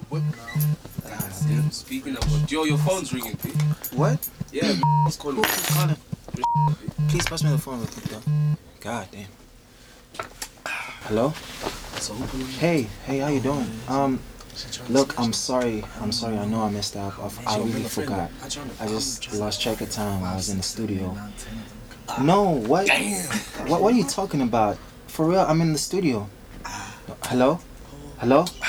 What? God damn. Speaking of what, yo, your phone's ringing, P. What? Yeah, who's calling? Who's calling? Please pass me the phone real quick, though. God damn. Hello? Hey, how you doing? Look, I'm sorry. I know I messed up. I really forgot. I just lost track of time. I was in the studio. No, what? What are you talking about? For real, I'm in the studio. Hello? Hello?